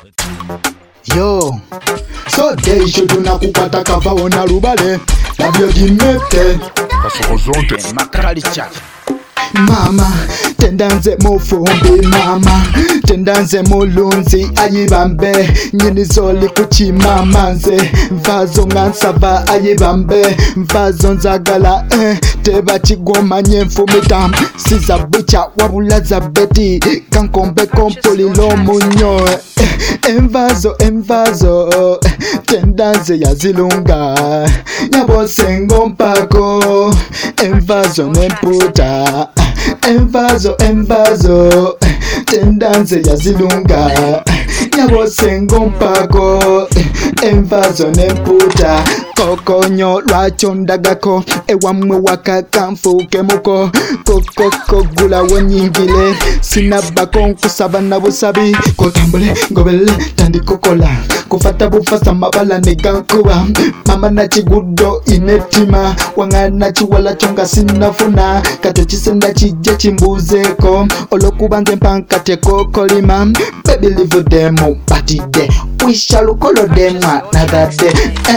Yo, so desho tunakupata kavaona rubale nabyo jimete Kasokozonte Makalicha mama tendanze mufumbi mama tendanze mulunzi ayibambe nyini zoli kuchimama nze mvazo ngansava ayibambe mvazo nzagala teba chigoma nyemfumita siza bucha wabula za beti kankombe kompulilo munyo envazo tendanze yazilunga nyabosengo mpako envazo nemputa envazo tendanze yazilunga nyabosengo mpako envazo nemputa kokonyo lwachondagako ewamwe wakakamfuke muko kokoko gula wonyingile sinabako nkusaba na busabi kotambule ngobele tandikokola kufata bufasa mabala negankuba mama na chigudo inetima wangana chiwala chonga sinafuna kato chisenda chije chimbuzeko olokubanze mpankate kokolima baby live demo batide we shall color them another day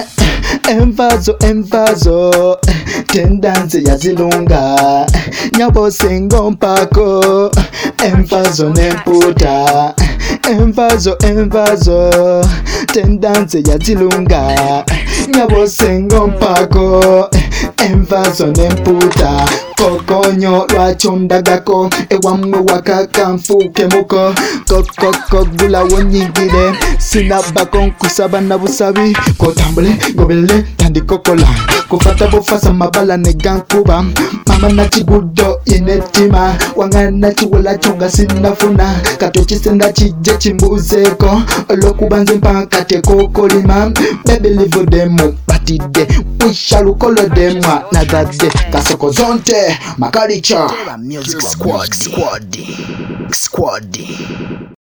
envazo tendanze yazilunga nyabosengo mpako envazo nemputa envazo tendanze yazilunga nyabosengo mpako envazo nemputa kokonyo lwachondagako ewamwe wakakamfuke muko kokoko gula wonyingile sinabako nkusaba na busabi kotambule ngobele tandikokola kufata bufasa mabala negankuba mama na chigudo inetima wangana chiwala chonga sinafuna kato chisenda chije chimbuzeko olokubanze mpankate kokolima baby live demo batide we shall color them another day Kasokozonte Makalicha Music Squad